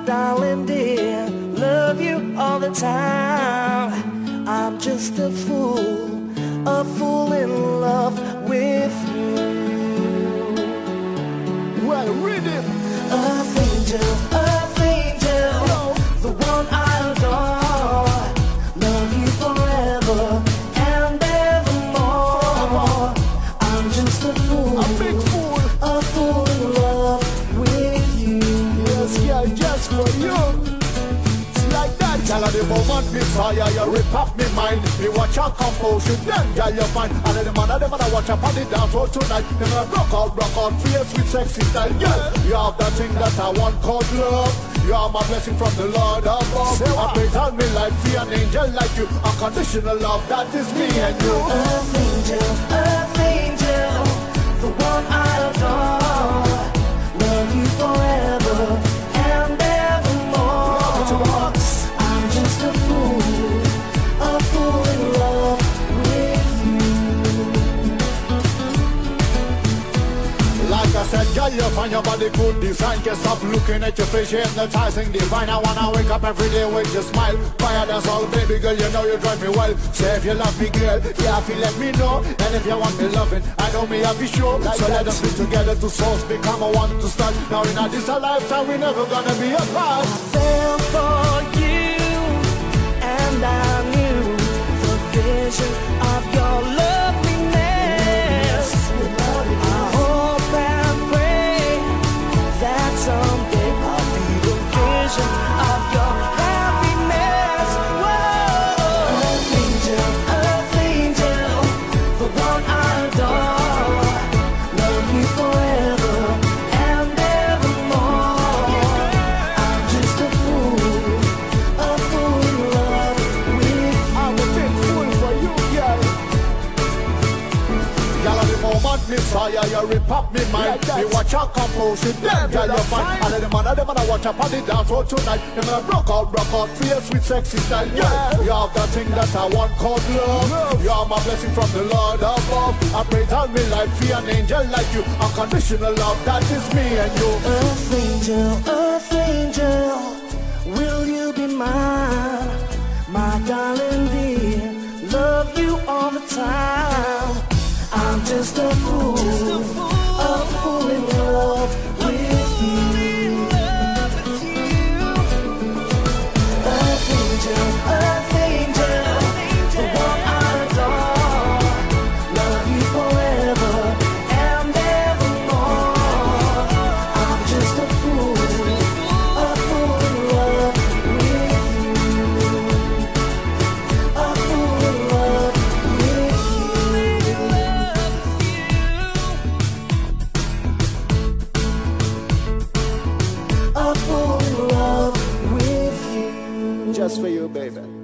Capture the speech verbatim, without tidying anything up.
darling dear, love you all the time. I'm just a fool, a fool in love with you. Well, read it. Earth angel, earth angel, the one I adore. Love you forever and evermore. I'm just a fool, A big fool. a fool in love with you. Yes, yeah, just for you. It's like that. Tell her the moment Messiah, you rip up me mind. Me watch her composure, then girl you find. And then the man of them and I watch her on the dance floor tonight. Them gonna rock out, rock out, face with sexy style. Yeah, you have that thing that I want called love. You are my blessing from the Lord above. I pray tell me like be an angel like you. Unconditional love, that is me and you. Earth angel, earth angel, the one I adore. Love you forever and evermore. I'm just a fool, a fool in love with you. Like I said, girl, you find your body good design. Can't stop looking at your face, you're hypnotizing divine. I wanna wake up every day with your smile. Fire, that's all, baby girl, you know you drive me well. Say if you love me, girl, yeah, if you let me know. And if you want me loving, I know me, I'll be sure. Like so that. Let us be together, two souls become a one to start. Now in a this a lifetime, we never gonna be apart. I fell for you, and I knew the vision of your loveliness. I hope and pray that someday I'll be the vision of your happiness. Whoa, earth angel, earth angel, the one I adore. Love you forever and evermore. I'm just a fool, a fool in love with you. I'm a big fool for you, girl. Girl, at the moment, Messiah, you rip up me mind. Like Me watch her composure, then girl, you find. And then the man of them and I watch her on the dance floor tonight. Them gonna rock out, rock out, face with sexy style. Yeah, you have that thing that I want called love. You are my blessing from the Lord above. I pray tell me life, be an angel like you. Unconditional love, that is me and you. Earth angel, earth angel, will you be mine? My darling dear, love you all the time. I'm just a fool, a fool in love with you. Earth angel, earth angel, the one I adore. Love you forever and evermore. I'm just a fool, a fool in love with you. A fool in love with you. A fool in love with you. Just for you, baby.